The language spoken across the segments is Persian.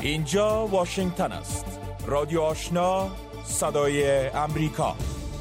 اینجا واشنگتن است. رادیو آشنا، صدای امریکا.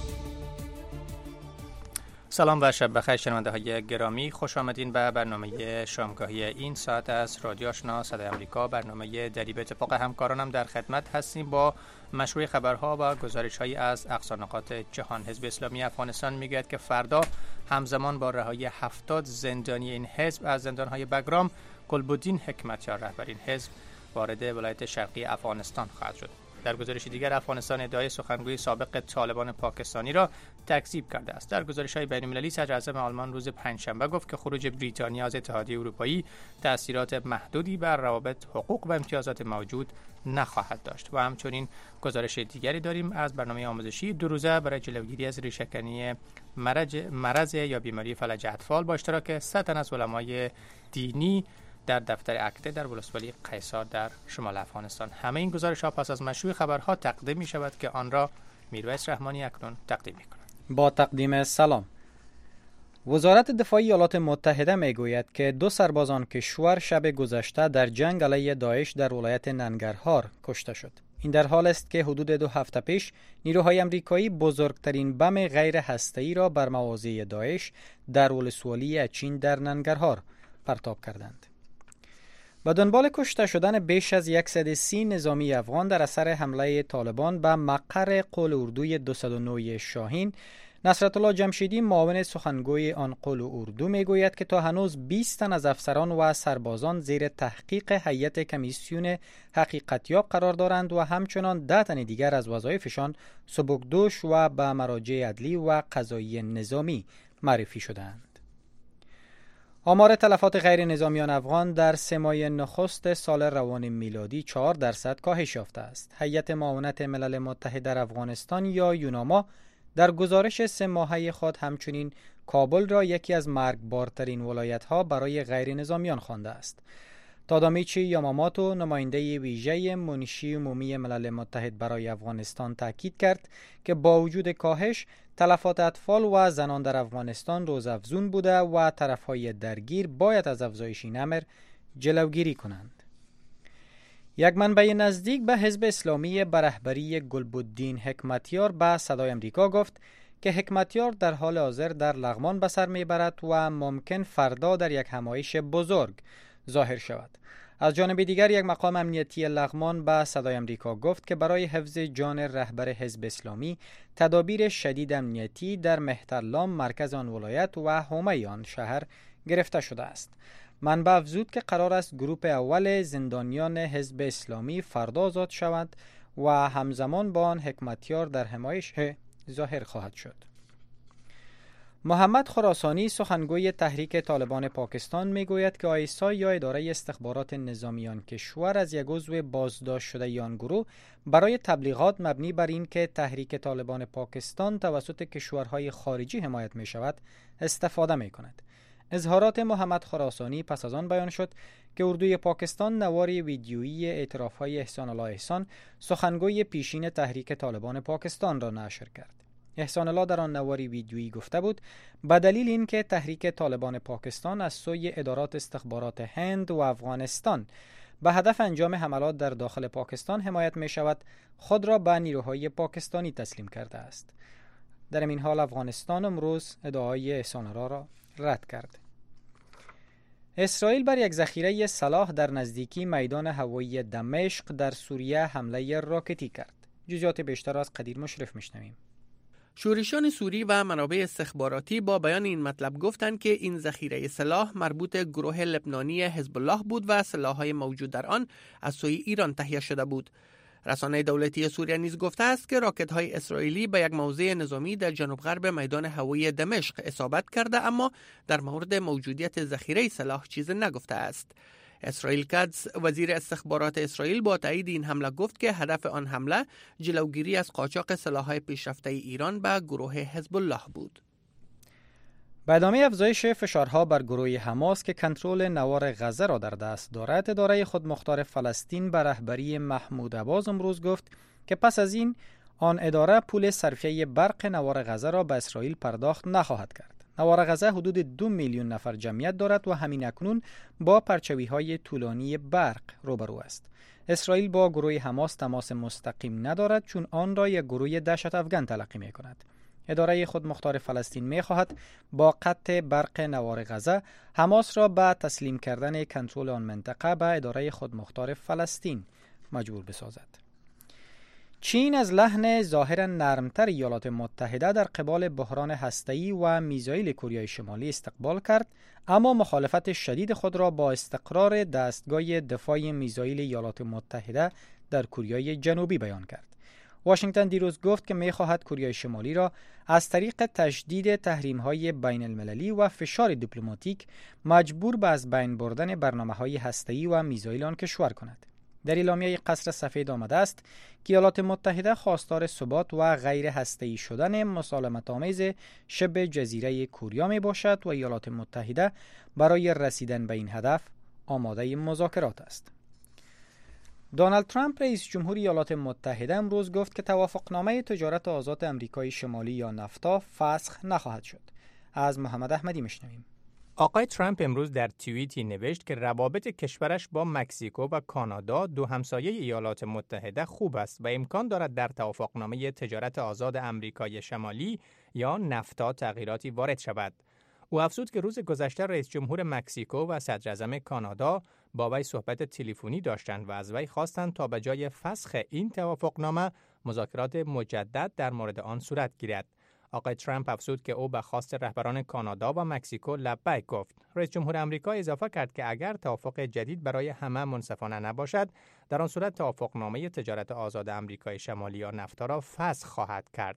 سلام و شب بخیر شنونده های گرامی، خوش آمدین به برنامه شامگاهی این ساعت از رادیو آشنا صدای امریکا. برنامه دری به اتفاق همکارانم در خدمت هستیم با مشروع خبرها و گزارش‌هایی از اقصا نقاط جهان. حزب اسلامی افغانستان میگوید که فردا همزمان با رهایی 70 زندانی این حزب از زندان‌های بگرام، گلبدین حکمتیار رهبر این حزب وارد ولایت شرقی افغانستان خواهد شد. در گزارش دیگر، افغانستان ادعای سخنگوی سابق طالبان پاکستانی را تکذیب کرده است. در گزارش‌های بین‌المللی، صدراعظم آلمان روز پنجشنبه گفت که خروج بریتانیا از اتحادیه اروپایی تأثیرات محدودی بر روابط، حقوق و امتیازات موجود نخواهد داشت. و همچنین گزارش دیگری داریم از برنامه آموزشی 2 روزه برای جلوگیری از ریشه‌کنی مرض یا بیماری فلج اطفال با اشتراک 100 تن از علمای دینی در دفتر اکته در ولسوالی قیصار در شمال افغانستان. همه این گزارش‌ها پس از مشروع خبرها تقدیم می شود که آن را میرویس رحمانی اکنون تقدیم می کند. با تقدیم سلام. وزارت دفاع ایالات متحده می گوید که 2 سربازان کشور شب گذشته در جنگ علیه داعش در ولایت ننگرهار کشته شد. این در حال است که حدود 2 هفته پیش نیروهای آمریکایی بزرگترین بم غیر هسته‌ای را بر مواضع داعش در ولسوالی اچین در ننگرهار پرتاب کردند. به دنبال کشته شدن بیش از 130 نظامی افغان در اثر حمله طالبان به مقر قول اردوی 209 شاهین، نصرت الله جمشیدی، معاون سخنگوی آن قول اردو، میگوید که تا هنوز 20 تن از افسران و سربازان زیر تحقیق هیئت کمیسیون حقیقتیاب قرار دارند و همچنان 10 تن دیگر از وظایفشان سبکدوش و به مراجع عدلی و قضایی نظامی معرفی شدند. آمار تلفات غیر نظامیان افغان در 3 ماه نخست سال روان میلادی 4% کاهش یافته است. هیئت معاونت ملل متحد در افغانستان یا یوناما در گزارش 3 ماهه خود همچنین کابل را یکی از مرگبارترین ولایت‌ها برای غیر نظامیان خوانده است. تادامیچی یاماماتو، نماینده ویژه منشی عمومی ملل متحد برای افغانستان، تاکید کرد که با وجود کاهش، تلفات اطفال و زنان در افغانستان روزافزون بوده و طرفهای درگیر باید از افزایش این امر جلوگیری کنند. یک منبع نزدیک به حزب اسلامی به رهبری گلبدین حکمتیار به صدای امریکا گفت که حکمتیار در حال حاضر در لغمان به سر میبرد و ممکن فردا در یک همایش بزرگ ظاهر شود. از جانب دیگر، یک مقام امنیتی لغمان به صدای امریکا گفت که برای حفظ جان رهبر حزب اسلامی تدابیر شدید امنیتی در مهترلام، مرکز آن ولایت، و حومه آن شهر گرفته شده است. منبع افزود که قرار است گروه اول زندانیان حزب اسلامی فردا آزاد شود و همزمان با آن حکمتیار در همایش ظاهر خواهد شد. محمد خراسانی، سخنگوی تحریک طالبان پاکستان، میگوید که آیسا یا اداره استخبارات نظامیان کشور از یک عضو بازداشت شده آن گروه برای تبلیغات مبنی بر این که تحریک طالبان پاکستان توسط کشورهای خارجی حمایت می شود استفاده می کند. اظهارات محمد خراسانی پس از آن بیان شد که اردوی پاکستان نواری ویدیویی اعتراف‌های احسان الله احسان، سخنگوی پیشین تحریک طالبان پاکستان، را نشر کرد. احسان الله در آن نواری ویدیویی گفته بود به دلیل اینکه تحریک طالبان پاکستان از سوی ادارات استخبارات هند و افغانستان به هدف انجام حملات در داخل پاکستان حمایت می شود، خود را به نیروهای پاکستانی تسلیم کرده است. در این حال افغانستان امروز ادعای احسان الله را رد کرد. اسرائیل بر یک ذخیره سلاح در نزدیکی میدان هوایی دمشق در سوریه حمله راکتی کرد. جزئیات بیشتر از قدیر مشرف میشنویم. شورشیان سوری و منابع استخباراتی با بیان این مطلب گفتند که این ذخیره سلاح مربوط گروه لبنانی حزب الله بود و سلاح‌های موجود در آن از سوی ایران تهیه شده بود. رسانه دولتی سوریه نیز گفته است که راکت‌های اسرائیلی به یک موضع نظامی در جنوب غرب میدان هوایی دمشق اصابت کرده، اما در مورد موجودیت ذخیره سلاح چیزی نگفته است. اسرائیل کاتز، وزیر استخبارات اسرائیل، با تایید این حمله گفت که هدف آن حمله جلوگیری از قاچاق سلاح‌های پیشرفته ایران به گروه حزب الله بود. به ادامه افزایش فشارها بر گروه حماس که کنترل نوار غزه را در دست دارد، اداره خودمختار فلسطین به رهبری محمود عباس امروز گفت که پس از این آن اداره پول صرفیه برق نوار غزه را به اسرائیل پرداخت نخواهد کرد. نوار غزه حدود 2 میلیون نفر جمعیت دارد و همین اکنون با پرچوی‌های طولانی برق روبرو است. اسرائیل با گروه حماس تماس مستقیم ندارد چون آن را یک گروه دهشت افکن تلقی می‌کند. اداره خودمختار فلسطین می‌خواهد با قطع برق نوار غزه حماس را به تسلیم کردن کنترل آن منطقه به اداره خودمختار فلسطین مجبور بسازد. چین از لحن ظاهراً نرمتر ایالات متحده در قبال بحران هسته‌ای و میزایل کره شمالی استقبال کرد، اما مخالفت شدید خود را با استقرار دستگاه دفاع میزایل ایالات متحده در کره جنوبی بیان کرد. واشنگتن دیروز گفت که می‌خواهد کره شمالی را از طریق تشدید تحریم‌های بین المللی و فشار دیپلماتیک مجبور به از بین بردن برنامه‌های هسته‌ای و میزایل آن کشور کند. در اعلامیه قصر سفید آمده است که ایالات متحده خواستار ثبات و غیر هسته‌ای شدن مسالمت‌آمیز شبه جزیره کره میباشد و ایالات متحده برای رسیدن به این هدف آماده مذاکرات است. دونالد ترامپ رئیس جمهوری ایالات متحده امروز گفت که توافقنامه تجارت آزاد آمریکای شمالی یا نفتا فسخ نخواهد شد. از محمد احمدی میشنویم. آقای ترامپ امروز در توییتی نوشت که روابط کشورش با مکزیکو و کانادا، دو همسایه ایالات متحده، خوب است و امکان دارد در توافقنامه تجارت آزاد آمریکای شمالی یا نفتا تغییراتی وارد شود. او افزود که روز گذشته رئیس جمهور مکزیکو و صدر اعظم کانادا با وی صحبت تلفنی داشتند و از وی خواستند تا به جای فسخ این توافقنامه مذاکرات مجدد در مورد آن صورت گیرد. آقای ترامپ افزود که او به خواست رهبران کانادا و مکزیکو لبیک گفت. رئیس جمهور آمریکا اضافه کرد که اگر توافق جدید برای همه منصفانه نباشد، در آن صورت توافقنامه تجارت آزاد آمریکای شمالی یا نفتا را فسخ خواهد کرد.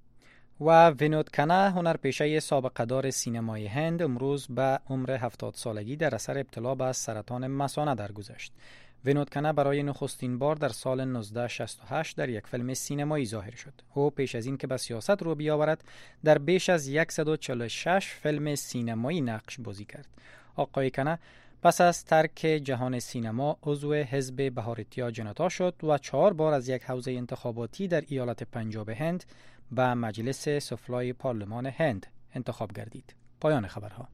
و وینود کنا، هنرپیشه سابقه دار سینمای هند، امروز به عمر 70 سالگی در اثر ابتلا به سرطان مثانه درگذشت. وینود کنا برای نخستین بار در سال 1968 در یک فیلم سینمایی ظاهر شد. او پیش از این که به سیاست رو بیاورد در بیش از 146 فیلم سینمایی نقش بازی کرد. آقای کنا پس از ترک جهان سینما عضو حزب بهارتیا جنتا شد و 4 بار از یک حوزه انتخاباتی در ایالت پنجاب هند به مجلس سفلای پارلمان هند انتخاب گردید. پایان خبرها.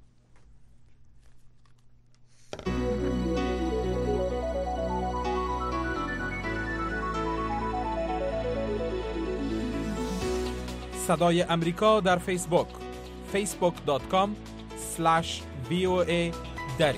صدای امریکا در فیسبوک facebook.com/VOA دری.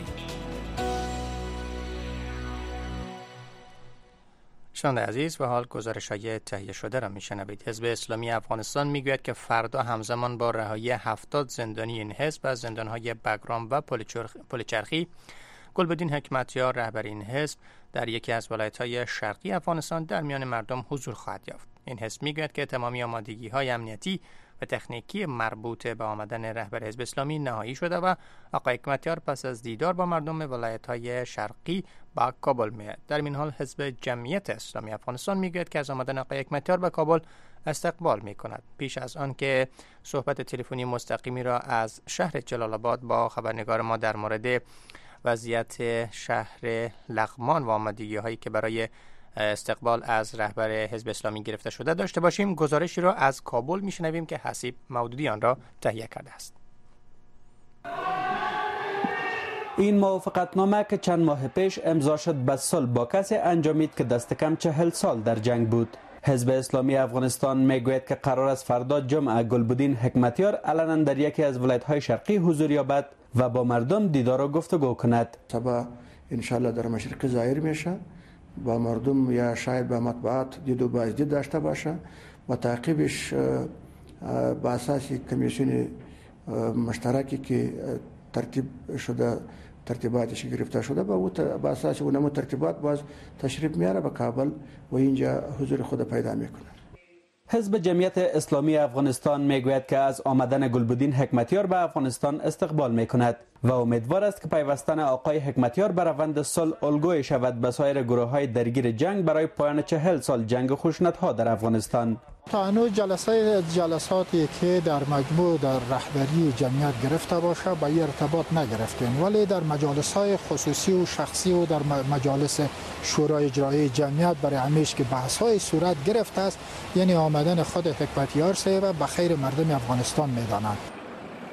شنونده عزیز، و حال گزارش‌های تهیه شده را میشنوید. حزب اسلامی افغانستان میگوید که فردا همزمان با رهایی 70 زندانی این حزب از زندان‌های بگرام و پلچرخی، گلبدین حکمتیار رهبر این حزب در یکی از ولایت‌های شرقی افغانستان در میان مردم حضور خواهد یافت. این حزب میگوید که تمامی آمادگی‌های امنیتی و تکنیکی مربوط به آمدن رهبر حزب اسلامی نهایی شده و آقای حکمتیار پس از دیدار با مردم ولایت‌های شرقی به کابل می‌آید. در این حال حزب جمعیت اسلامی افغانستان میگوید که از آمدن آقای حکمتیار به کابل استقبال می‌کند. پیش از آن که صحبت تلفنی مستقیمی را از شهر جلال آباد با خبرنگار ما در مورد وضعیت شهر لغمان و آمادگی‌هایی که برای استقبال از رهبر حزب اسلامی گرفته شده داشته باشیم، گزارشی را از کابل میشنویم که حسیب مودودی آن را تهیه کرده است. این موافقتنامه که چند ماه پیش امضا شد به صلح با کسی انجامید که دست کم 40 سال در جنگ بود. حزب اسلامی افغانستان میگوید که قرار است فردا جمعه گلبدین حکمتیار علنا در یکی از ولایت‌های شرقی حضور یابد و با مردم دیدار و گفتگو کند. صبح ان شاء الله در مشرق ظاهر میشه، با مردم یا شاید با مطبوعات دید و بازدید داشته باشه و تعقیبش با اساس کمیسیون مشترکی که ترتیب شده، ترتیباتش گرفته شده، با اساس اونم ترتیبات باز تشریف میاره به کابل و اینجا حضور خود پیدا میکنه. حزب جمعیت اسلامی افغانستان میگوید که از آمدن گلبدین حکمتیار به افغانستان استقبال میکند و امیدوار است که پیوستن آقای حکمتیار به روند صلح الگوی شود به سایر گروه‌های درگیر جنگ برای پایان 40 سال جنگ خشونت‌ها در افغانستان. تا هنوز جلساتی که در مجموع در رهبری جمعیت گرفته باشه با این ارتباط نگرفتیم، ولی در مجالس‌های خصوصی و شخصی و در مجالس شورای اجرایی جمعیت برای همیشه که بحث‌های صورت گرفته است، یعنی آمدن خود حکمتیار صاحب به خیر مردم افغانستان می‌دانند.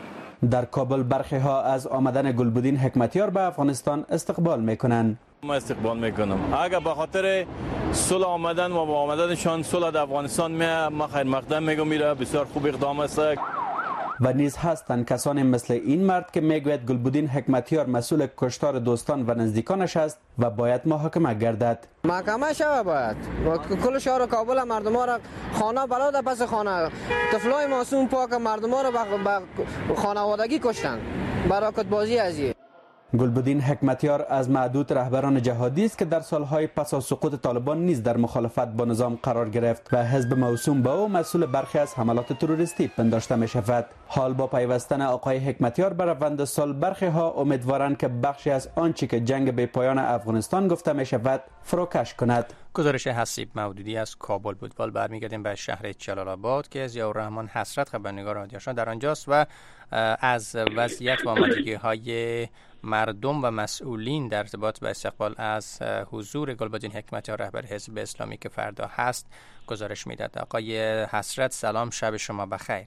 در کابل برخی ها از آمدن گلبدین حکمتیار به افغانستان استقبال میکنند. ما استقبال میکنم. اگر به خاطر صلح آمدن و با آمدنشان صلح در افغانستان ما خیر مقدم میگم میره، بسیار خوب اقدام است. و نیز هستند کسانی مثل این مرد که میگوید گلبدین حکمتیار مسئول کشتار دوستان و نزدیکانش است و باید محاکمه گردد. محاکمه شود باید. و کل شهر کابل مردم ها را خانه بلاد پس خانه، طفلای معصوم پاک مردم ها را به خانوادگی کشتند برای کتبازی ازی. گلبدین حکمتیار از معدود رهبران جهادی است که در سالهای پس از سقوط طالبان نیز در مخالفت با نظام قرار گرفت و حزب موسوم به او مسئول برخی از حملات تروریستی پنداشته می شود. حال با پیوستن آقای حکمتیار به روند صلح برخی ها امیدوارند که بخشی از آنچه که جنگ بی پایان افغانستان گفته می شود فروکش کند. گزارش حسیب مودودی از کابل بود. برمیگردیم به شهر جلال آباد که ضیاءالرحمن حسرت خبرنگار رادیو آشنا در آنجاست و از وضعیت و آمادگی‌های مردم و مسئولین در ارتباط با استقبال از حضور گلبدین حکمتیار رهبر حزب اسلامی که فردا هست گزارش میداد. آقای حسرت سلام، شب شما بخیر.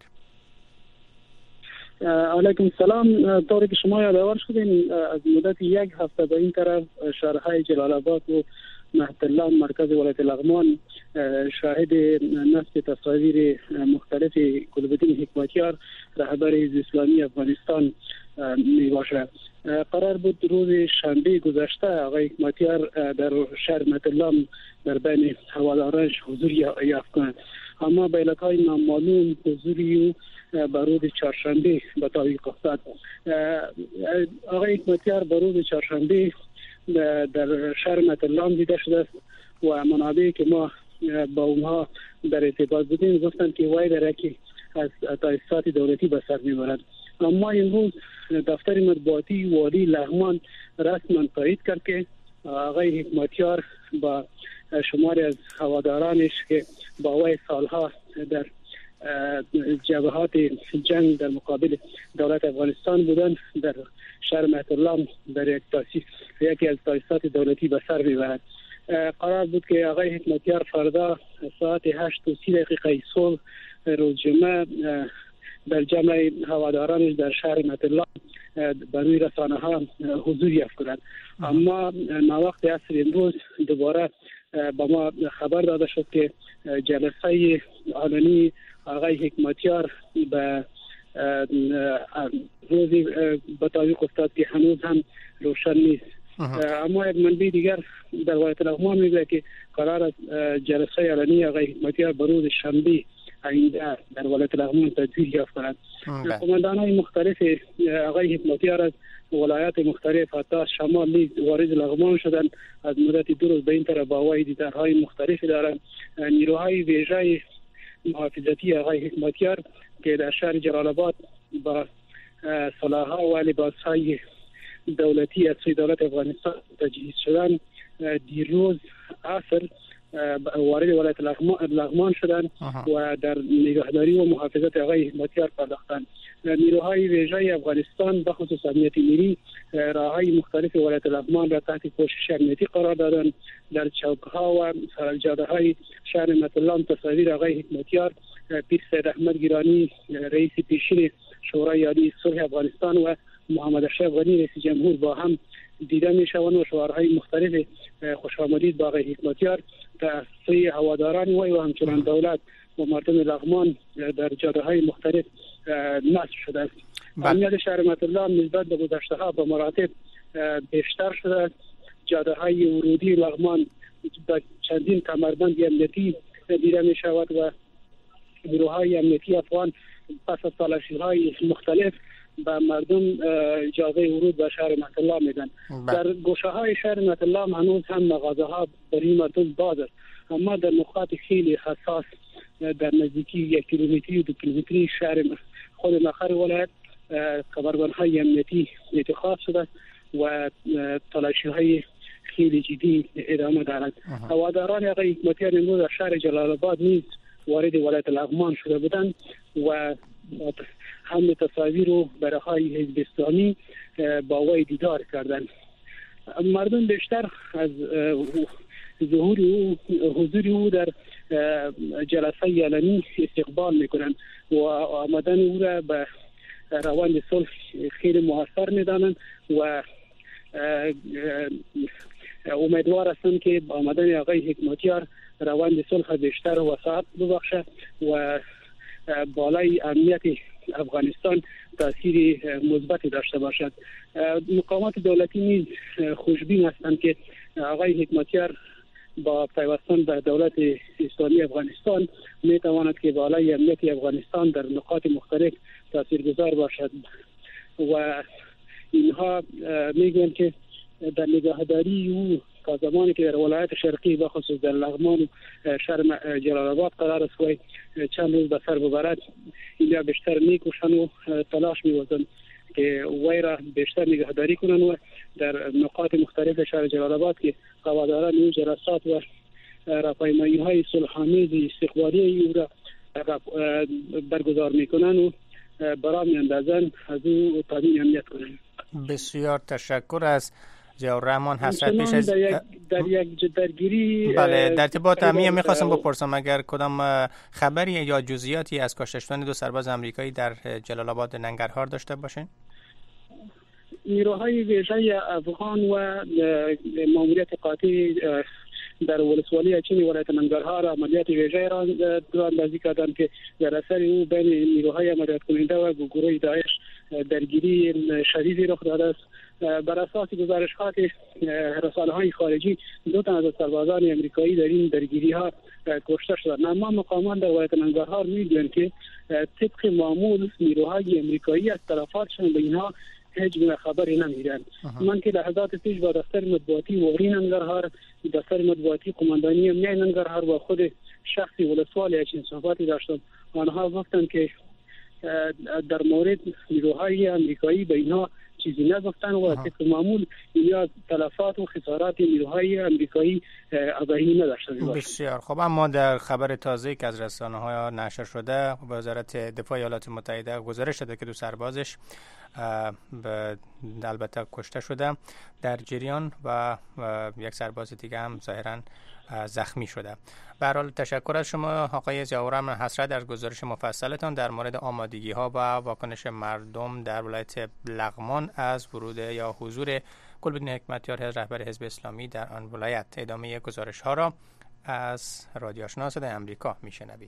علیکم سلام. طوری که شما یادآور شدین از مدت یک هفته به این طرف شهرهای جلال آباد و مهدالله مرکز ولایت لغمان شاهد نصب تصاویر مختلف گلبدین حکمتیار رهبر حزب اسلامی افغانستان می باشد. قرار بود روز شنبه گذشته آقای حکمتیار در شهر مهدالله در بین هوادارانش حضور یافت کند، اما به علتهای نامعلوم حضوری به روز چهارشنبه به تعویق افتاد. آقای حکمتیار به روز چهارشنبه در شهر مهدالله دیده شده است و منابعی که ما با اونها در ارتباط بودیم گفتند که وای در یکی از تاسیسات دولتی به سر میبرد. اما امروز دفتر مطبوعاتی والی لغمان رسما تایید کرد که آقای حکمتیار با شماری از هوادارانش که با وی سالها در جبهات جنگ در مقابل دولت افغانستان بودند در شهر مهدالله در یکی از تاسیسات دولتی به سر میبرد. قرار بود که آقای حکمتیار فردا ساعت 8:30 صبح روز جمعه در جمع هوادارانش در شهر مهدالله به روی رسانه ها حضور یافت کنند، اما ناوقت عصر امروز دوباره با ما خبر داده شد که جلسه علنی آقای حکمتیار به روزی به تعویق افتاد که هنوز هم روشن نیست. اما یک منبع دیگر در ولایت لغمان میگه که قرار است جلسه علنی آقای حکمتیار به روز شنبه آینده در ولایت لغمان تجدید یافت کنند. قماندان‌های مختلف آقای حکمتیار از ولایات مختلف حتی از شمال نیز وارد لغمان شدند. از مدت 2 روز به این طرف با وی دیدارهای مختلفی دارند. نیروهای ویژه محافظتی آقای حکمتیار که در شهر جلال آباد با سلاح‌ها و لباس‌های دولتی از سوی دولت افغانستان تجهیز شدن دیروز عصر وارد ولایت لغمان شدند و در نگهداری و محافظت آقای حکمتیار پرداختند. نیروهای ویژه افغانستان به خصوص امنیت ملی راههای مختلف ولایت لغمان را تحت پوشش امنیتی قرار دادند. در چوک‌ها و سراجاده‌های شهر مهدالله تصاویر آقای حکمتیار، پیر سید احمد گیلانی رئیس پیشین شورای عالی صلح افغانستان و محمد اشرف غنی رئیس جمهور با هم دیده میشوند و شعارهای مختلف خوش آمدید با آقای حکمتیار در سوی هواداران وی و همچنان دولت و مردم لغمان در جاده‌های مختلف نصب شده است. امنیت شهر مهدالله نسبت به گذشته‌ها به مراتب بیشتر شده است. جاده‌های ورودی لغمان با چندین کمربند امنیتی دیده می شود و نیروهای امنیتی افغان پس از تلاشی‌های مختلف به مردم اجازه ورود به شهر مهدالله میدن. در گوشه‌های شهر مهدالله هنوز هم مغازه‌ها برای مردم باز است، اما در نقاط خیلی حساس در نزدیکی 1 کیلومتری و 2 کیلومتری شهر خود مقر ولایت کمربندهای امنیتی اتخاذ شده و تلاشی‌های خیلی جدی ادامه دارد. هواداران آقای حکمتیار امروز در شهر جلال آباد نیز وارد ولایت لغمان شده بودند و هم تصاویر و برهای حزب اسلامی با وی دیدار کردند. مردم بیشتر از حضور او در جلسه علنی استقبال میکنند و آمدن او را به روند صلح خیلی موثر می‌دانند و امیدوار هستم که با آمدن آقای حکمتیار روند صلح بیشتر و وسعت ببخشه و بالای امنیت افغانستان تاثیر مثبتی داشته باشد. مقامات دولتی نیز خوشبین هستند که آقای حکمتیار با پیوستن به دولت اسلامی افغانستان میتواند که بالای امنیت افغانستان در نقاط مختلف تاثیرگذار باشد و اینها میگویند که در نگهداری او تا زمانی که در ولایت شرقی و خصوص در لغمان و شهر جلال آباد قرار است و چند روز به سر ببرد، اینجا بیشتر میکوشند و تلاش می‌ورزند که وی را بیشتر نگهداری کنند و در نقاط مختلف شهر جلال آباد که هواداران این جلسات و راهپیمایی‌های صلح‌آمیز استقبالی او را برگزار می‌کنند و برای می‌اندازند از او تامین امنیت کنند. بسیار تشکر از ضیاء الرحمن حسرت پیش از در یک درگیری. بله، در ارتباط همین میخواستم بپرسم اگر کدام خبری یا جزئیاتی از کشته شدن 2 سرباز آمریکایی در جلال آباد ننگرهار داشته باشین؟ نیروهای ویژه افغان و ماموریت قاطع در ولسوالی اچین ولایت ننگرهار عملیات ویژه را اندازی کردند که در اثر او بین نیروهای عملیات کننده و گروه داعش درگیری شدیدی رخ داده است. بر اساس گزارشات رسانه‌های خارجی 2 تن از سربازان آمریکایی در این درگیری‌ها کشته شدند. اما مقامات در ولایت ننگرهار می‌گویند که طبق معمول نیروهای آمریکایی از طرفاتشان به اینها هیچ گونه خبری نمیدن. من که لحظات پیش با دفتر مطبوعاتی واری ننگرهار، دفتر مطبوعاتی قماندانی امنیت ننگرهار و خود شخصی ولسوالی اچین صحبتی داشتم. آنها گفتند که در مورد نیروهای آمریکایی به اینها چیزی نگفتن و طبق معمول یا تلفات و خسارات نیروهای آمریکایی آگاهی نداشتند. بسیار خب، اما در خبر تازه‌ای که از رسانه‌ها نشر شده، وزارت دفاع ایالات متحده گزارش داده که 2 سربازش البته کشته شده در جریان و 1 سرباز دیگه هم ظاهراً زخمی شده. به هر حال تشکر از شما آقای ضیاء الرحمن حسرت در گزارش مفصلتان در مورد آمادگی‌ها و واکنش مردم در ولایت لغمان از ورود یا حضور گلبدین حکمتیار رهبر حزب اسلامی در آن ولایت. ادامه گزارش‌ها را از رادیو آشنا صدای آمریکا میشنوید.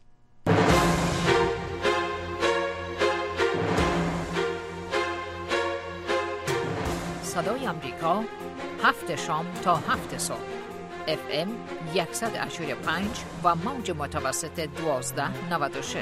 صدای آمریکا 7 شام تا 7 صبح FM 100.5 و موج متوسط 1296.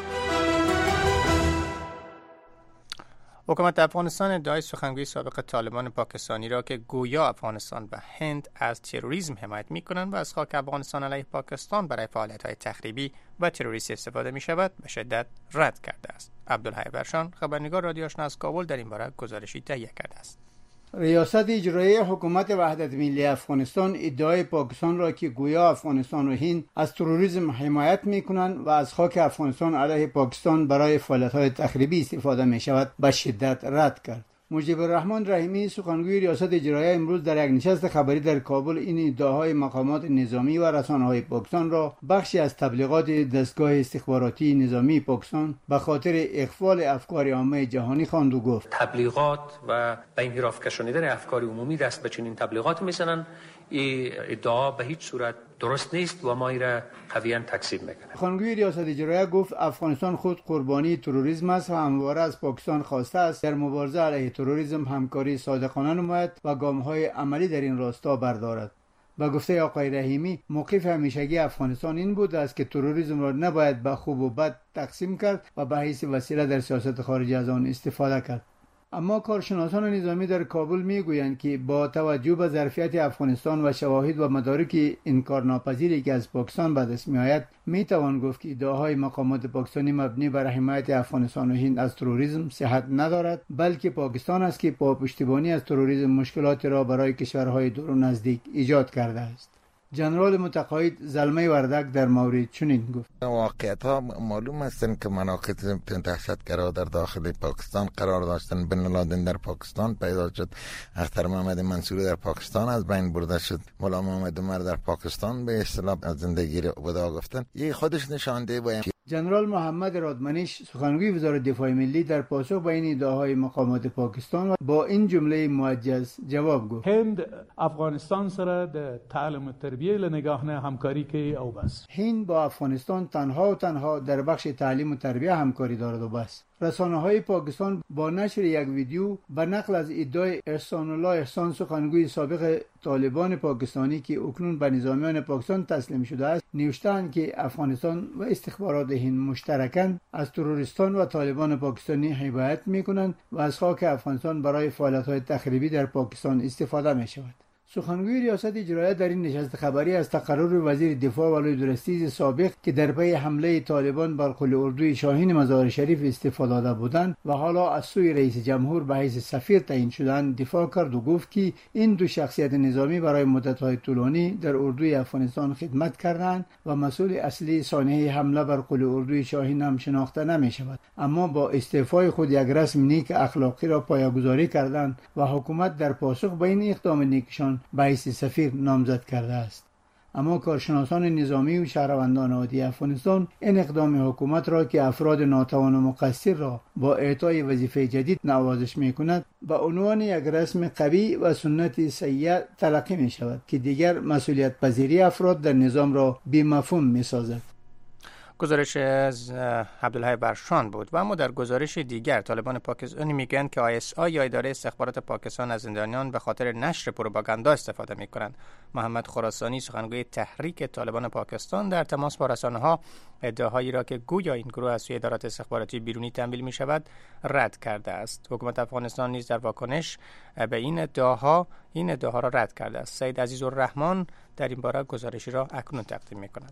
حکومت افغانستان ادعای سخنگوی سابق طالبان پاکستانی را که گویا افغانستان و هند از تروریسم حمایت می‌کنند و از خاک افغانستان علیه پاکستان برای فعالیت‌های تخریبی و تروریستی استفاده می‌شود به شدت رد کرده است. عبدالحی برشان خبرنگار رادیو آشنا از کابل در این باره گزارشی تهیه کرده است. ریاست اجرایی حکومت وحدت ملی افغانستان ادعای پاکستان را که گویا افغانستان و هند از تروریسم حمایت می‌کنند و از خاک افغانستان علیه پاکستان برای فعالیت‌های تخریبی استفاده می‌شود به شدت رد کرد. مجیب الرحمن رحیمی سخنگوی ریاست اجرایی امروز در یک نشست خبری در کابل این ادعاهای مقامات نظامی و رسانه‌های پاکستان را بخشی از تبلیغات دستگاه استخباراتی نظامی پاکستان به خاطر اغفال افکار عامه جهانی خواند و گفت تبلیغات و به انحراف کشانیدن افکار عمومی دست به چنین تبلیغات میزنن. این ادعا به هیچ صورت درست نیست و ما این را قویاً تکذیب میکنیم. سخنگوی ریاست اجرایی گفت افغانستان خود قربانی تروریسم است و همواره از پاکستان خواسته است در مبارزه علیه تروریسم همکاری صادقانه نماید و گام‌های عملی در این راستا بردارد. با گفته آقای رحیمی موقف همیشگی افغانستان این بود است که تروریسم را نباید به خوب و بد تقسیم کرد و به حیث وسیله در سیاست خارجی از آن استفاده کرد. اما کارشناسان نظامی در کابل میگویند که با توجه به ظرفیت افغانستان و شواهد و مدارک انکارناپذیری که از پاکستان به دست میآید میتوان گفت که ادعاهای مقامات پاکستانی مبنی بر حمایت افغانستان و هند از تروریسم صحت ندارد، بلکه پاکستان است که با پشتیبانی از تروریسم مشکلات را برای کشورهای دور و نزدیک ایجاد کرده است. جنرال متقاعد زلمه وردک در مورد چنین گفت: واقعیت ها معلوم است که مناطق دهشتگرا در داخل پاکستان قرار داشتن. بن لادن در پاکستان پیدا شد، اختر محمد منصوری در پاکستان از بین برده شد، مولا محمد عمر در پاکستان به اصطلاح از زندگی وداع گفتن. این خودش نشانده و جنرال محمد رادمنیش سخنگوی وزارت دفاع ملی در پاسخ به این ادعاهای مقامات پاکستان با این جمله موجز جواب گفت: هند افغانستان سره د تعلیم و تربیه له نگاه نه همکاری کوي او بس. هند با افغانستان تنها و تنها در بخش تعلیم و تربیه همکاری دارد و بس. رسانه‌های پاکستان با نشر یک ویدیو به نقل از ادعای احسان الله احسان سخنگوی سابق طالبان پاکستانی که اکنون به نظامیان پاکستان تسلیم شده است نوشتند که افغانستان و استخبارات هند مشترکاً از تروریستان و طالبان پاکستانی حمایت می‌کنند و از خاک افغانستان برای فعالیت‌های تخریبی در پاکستان استفاده می‌شود. سخنگوی ریاست اجرایی در این نشست خبری از تقرر وزیر دفاع ولای درستیز سابق که در پی حمله طالبان بر قلعه اردوی شاهین مزار شریف استفاده داده بودند و حالا از سوی رئیس جمهور به حیث سفیر تعیین شدند دفاع کرد و گفت که این دو شخصیت نظامی برای مدت‌های طولانی در اردوی افغانستان خدمت کردند و مسئول اصلی سانحه حمله بر قلعه اردوی شاهین هم شناخته نمی‌شود، اما با استعفای خود یک رسم نیک اخلاقی را پایه‌گذاری کردند و حکومت در پاسخ به این اقدام نیکشان به حیث سفیر نامزد کرده است. اما کارشناسان نظامی و شهروندان عادی افغانستان این اقدام حکومت را که افراد ناتوان و مقصر را با اعطای وظیفه جدید نوازش می‌کند به عنوان یک رسم قوی و سنت سیئه تلقی می‌شود که دیگر مسئولیت پذیری افراد در نظام را بی‌مفهوم می‌سازد. گزارش از عبدالحی برشان بود. و اما در گزارش دیگر طالبان پاکستانی میگن که ISI یا اداره استخبارات پاکستان از زندانیان به خاطر نشر پروپاگاندا استفاده میکنند. محمد خراسانی سخنگوی تحریک طالبان پاکستان در تماس با رسانه‌ها ادعاهایی را که گویا این گروه از سوی ادارات استخباراتی بیرونی تمویل میشود رد کرده است. حکومت افغانستان نیز در واکنش به این ادعاها را رد کرده است. سید عزیزالرحمن در این باره گزارشی را اکنون تقدیم میکند.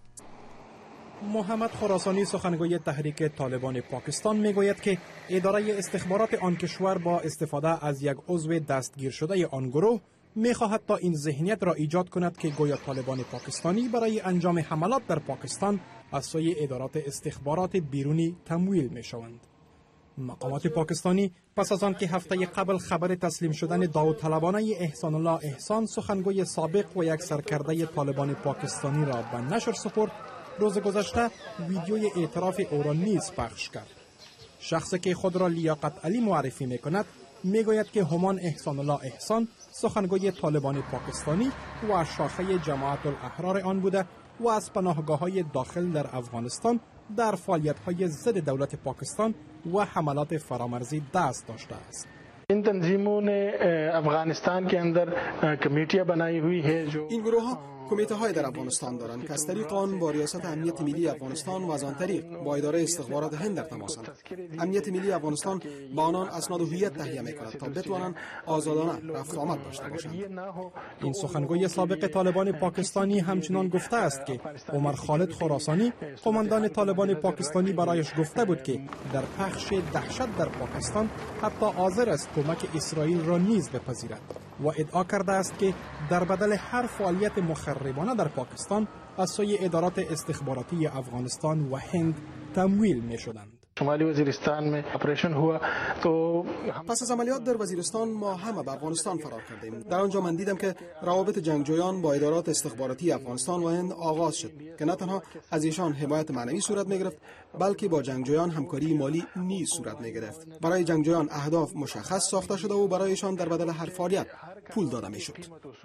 محمد خراسانی سخنگوی تحریک طالبان پاکستان میگوید که اداره استخبارات آن کشور با استفاده از یک عضو دستگیر شده آن گروه میخواهد تا این ذهنیت را ایجاد کند که گویا طالبان پاکستانی برای انجام حملات در پاکستان از سوی ادارات استخبارات بیرونی تمویل میشوند. مقامات پاکستانی پس از آن که هفته قبل خبر تسلیم شدن داوطلبانه احسان الله احسان سخنگوی سابق و یک سرکرده طالبان پاکستانی را به نشر سپرد، روز گذشته ویدیوی اعتراف او را نیز پخش کرد. شخصی که خود را لیاقت علی معرفی میکند میگوید که همان احسان الله احسان سخنگوی طالبان پاکستانی و شاخه جماعت الاحرار آن بوده و از پناهگاه‌های داخل در افغانستان در فعالیت‌های ضد دولت پاکستان و حملات فرامرزی دست داشته است. इन तंजीमों ने अफगानिस्तान के अंदर कमेटियां बनाई हुई है जो این گروه ها کمیته های در افغانستان دارند که از طریق آن با ریاست امنیت ملی افغانستان و از آن طریق با اداره استخبارات هند در تماسند. امنیت ملی افغانستان با آنان اسناد هویت تهیه می‌کند تا بتوانند آزادانه رفت و آمد داشته باشند. این سخنگوی سابق طالبان پاکستانی همچنان گفته است که عمر خالد خراسانی قماندان طالبان پاکستانی برایش گفته بود که در پخش دهشت در پاکستان حتی حاضر است کمک اسرائیل را نیز بپذیرد و ادعا کرده است که در بدل هر فعالیت مخربانه در پاکستان از سوی ادارات استخباراتی افغانستان و هند تمویل می شدند. شمالی وزیرستان میں آپریشن ہوا تو پس از عملیات در وزیرستان ما همه به افغانستان فرار کردیم. در آنجا من دیدم که روابط جنگجویان با ادارات استخباراتی افغانستان و هند آغاز شد که نه تنها از ایشان حمایت معنوی صورت می گرفت بلکه با جنگجویان همکاری مالی نیز صورت می گرفت. برای جنگجویان اهداف مشخص ساخته شده و برایشان در بدل هر فعالیت پول داده می شد.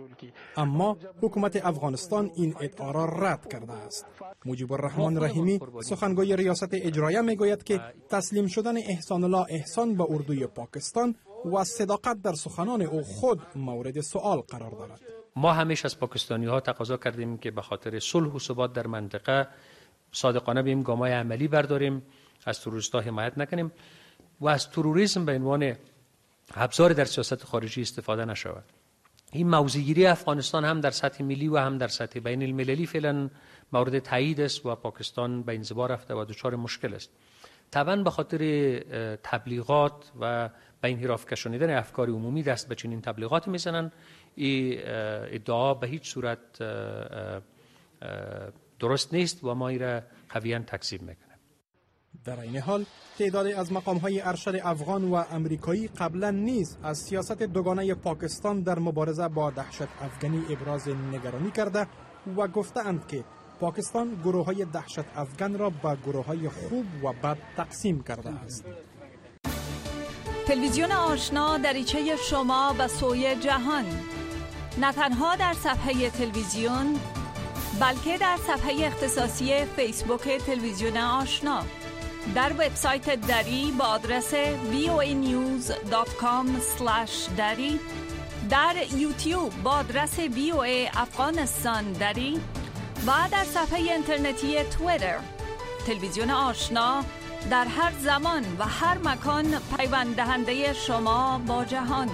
اما حکومت افغانستان این ادعا را رد کرده است. مجیب الرحمن رحیمی سخنگوی ریاست اجرایی میگوید که تسلیم شدن احسان الله احسان به اردوی پاکستان و صداقت در سخنان او خود مورد سوال قرار دارد. ما همیشه از پاکستانی ها تقاضا کردیم که به خاطر صلح و ثبات در منطقه صادقانه بیم گام‌های عملی برداریم، از تروریست‌ها حمایت نکنیم و از تروریسم به عنوان ابزار در سیاست خارجی استفاده نشود. این موضع‌گیری افغانستان هم در سطح ملی و هم در سطح بین المللی فعلا مورد تایید است و پاکستان به انزوا رفته و دچار مشکل است. طبعا به خاطر تبلیغات و به انحراف کشانیدن افکار عمومی دست به چنین تبلیغات میزنن. این ادعا به هیچ صورت درست نیست و ما این را قویاً تکذیب میکنیم. در این حال تعدادی از مقام‌های ارشد افغان و امریکایی قبلا نیز از سیاست دوگانه پاکستان در مبارزه با دهشت افغانی ابراز نگرانی کرده و گفتند که پاکستان گروه‌های دهشت افغان را به گروه‌های خوب و بد تقسیم کرده است. تلویزیون آشنا دریچه شما به سوی جهان، نه تنها در صفحه تلویزیون بلکه در صفحه اختصاصی فیسبوک تلویزیون آشنا، در وبسایت دری با آدرس voanews.com/dari، در یوتیوب با آدرس VOA افغانستان دری و در صفحه اینترنتی توییتر. تلویزیون آشنا در هر زمان و هر مکان پیوند دهنده شما با جهان.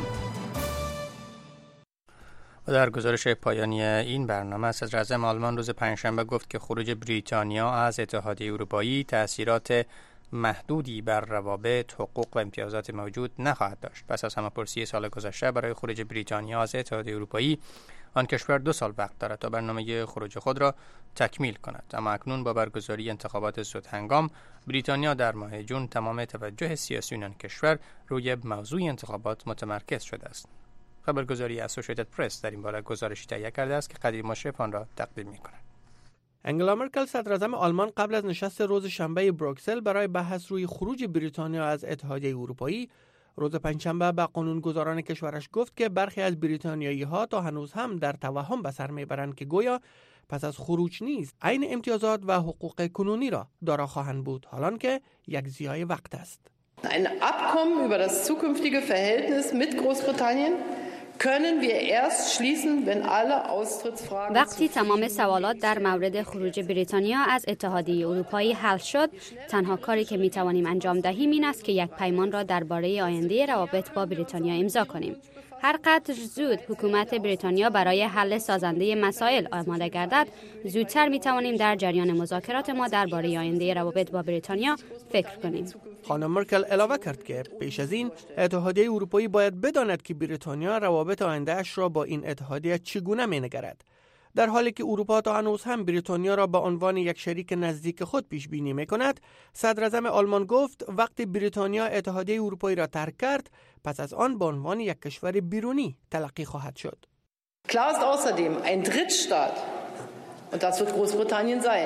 و در گزارش پایانی این برنامه صدر اعظم آلمان روز پنجشنبه گفت که خروج بریتانیا از اتحادیه اروپایی تأثیرات محدودی بر روابط، حقوق و امتیازات موجود نخواهد داشت. پس از همه‌پرسی سال گذشته برای خروج بریتانیا از اتحادیه اروپایی، آن کشور 2 سال وقت دارد تا برنامه خروج خود را تکمیل کند. اما اکنون با برگزاری انتخابات زودهنگام، بریتانیا در ماه جون تمام توجه سیاسیون کشور روی موضوع انتخابات متمرکز شده است. خبرگزاری اسوسییتد پرس در این باره گزارشی تهیه کرده است که قدیر مشرف آن را تقدیم می‌کند. انگلا مرکل صدراعظم آلمان قبل از نشست روز شنبه بروکسل برای بحث روی خروج بریتانیا از اتحادیه اروپایی، روز پنجشنبه به قانونگذاران کشورش گفت که برخی از بریتانیایی‌ها تا هنوز هم در توهم به سر میبرند که گویا پس از خروج نیز عین امتیازات و حقوق کنونی را دارا خواهند بود، حالان که یک ضیاع وقت است. Ein Abkommen über das zukünftige Verhältnis mit Großbritannien können wir erst schließen, wenn alle Austrittsfragen. وقتی تمام سوالات در مورد خروج بریتانیا از اتحادیه اروپایی حل شد، تنها کاری که میتوانیم انجام دهیم این است که یک پیمان را درباره آینده روابط با بریتانیا امضا کنیم. هر قدر زود حکومت بریتانیا برای حل سازنده مسائل آماده گردد، زودتر میتوانیم در جریان مذاکرات ما درباره آینده روابط با بریتانیا فکر کنیم. خانم مرکل علاوه کرد که پیش از این اتحادیه اروپایی باید بداند که بریتانیا روابط آینده‌اش را با این اتحادیه چگونه می‌نگرد. در حالی که اروپا تا هنوز هم بریتانیا را به عنوان یک شریک نزدیک خود پیش بینی می‌کند، صدر اعظم آلمان گفت وقتی بریتانیا اتحادیه اروپایی را ترک کرد، پس از آن به عنوان یک کشور بیرونی تلقی خواهد شد. Klar ist außerdem, ein Drittstaat, und das wird Großbritannien sein,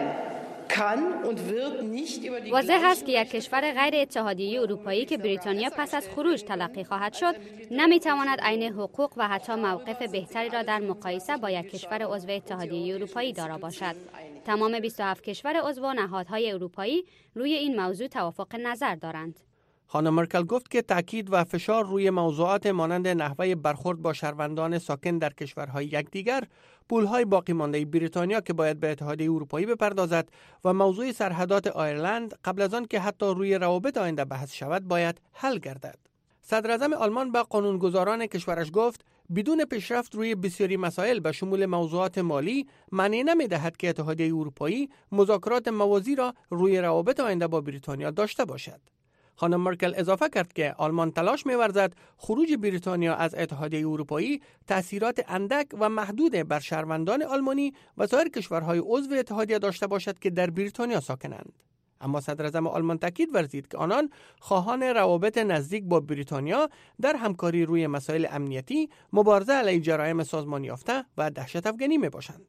واضح است که یک کشور غیر اتحادیه اروپایی که بریتانیا پس از خروج تلقی خواهد شد، نمیتواند عین حقوق و حتی موقف بهتری را در مقایسه با یک کشور عضو اتحادیه اروپایی دارا باشد. تمام 27 کشور عضو نهادهای اروپایی روی این موضوع توافق نظر دارند. خانم مرکل گفت که تاکید و فشار روی موضوعات مانند نحوه برخورد با شهروندان ساکن در کشورهای یکدیگر، پولهای باقی مانده بریتانیا که باید به اتحادیه اروپایی بپردازد و موضوع سرحدات آیرلند قبل از آن که حتی روی روابط آینده بحث شود باید حل گردد. صدر اعظم آلمان به قانونگذاران کشورش گفت بدون پیشرفت روی بسیاری مسائل به شمول موضوعات مالی معنی نمی‌دهد که اتحادیه اروپایی مذاکرات موازی را روی روابط آینده با بریتانیا داشته باشد. خانم مرکل اضافه کرد که آلمان تلاش می‌ورزد خروج بریتانیا از اتحادیه اروپایی تأثیرات اندک و محدود بر شهروندان آلمانی و سایر کشورهای عضو اتحادیه داشته باشد که در بریتانیا ساکنند. اما صدر اعظم آلمان تاکید ورزید که آنان خواهان روابط نزدیک با بریتانیا در همکاری روی مسائل امنیتی، مبارزه علیه جرایم سازمان یافته و دهشت افغانی میباشند.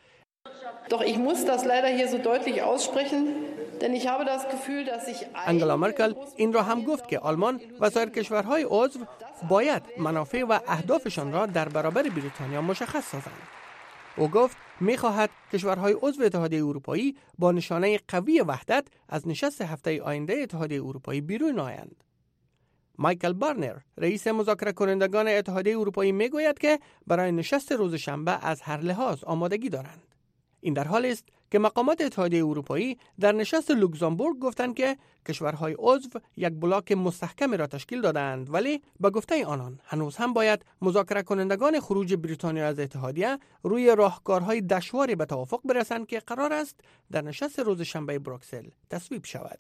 Doch ich muss das leider hier so deutlich aussprechen, denn ich habe das Gefühl, dass sich انگلا مرکل این را هم گفت که آلمان و سایر کشورهای عضو باید منافع و اهدافشان را در برابر بریتانیا مشخص سازند. او گفت می‌خواهد کشورهای عضو اتحادیه اروپایی با نشانه قوی وحدت از نشست هفته آینده اتحادیه اروپایی بیرون آیند. مایکل بارنر، رئیس مذاکره کنندگان اتحادیه اروپایی میگوید که برای نشست روز شنبه از هر لحاظ آمادگی دارند. این در حالی است که مقامات اتحادیه اروپایی در نشست لوکزامبورگ گفتند که کشورهای عضو یک بلاک مستحکمی را تشکیل دادند، ولی به گفته آنان هنوز هم باید مذاکره کنندگان خروج بریتانیا از اتحادیه روی راهکارهای دشواری به توافق برسند که قرار است در نشست روز شنبه بروکسل تصویب شود.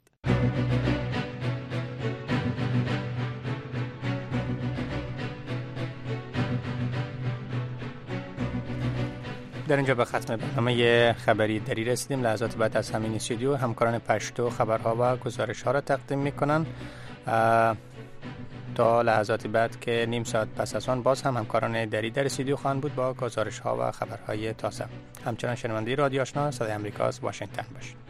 در اینجا به ختم برنامه خبری دری رسیدیم. لحظات بعد از همین استودیو همکاران پشتو خبرها و گزارش‌ها را تقدیم می‌کنند. تا لحظات بعد که نیم ساعت پس از آن باز هم همکاران دری در استودیو خواهند بود با گزارش‌ها و خبرهای تازه. همچنان شنونده رادیو آشنا صدای آمریکا از واشنگتن باشید.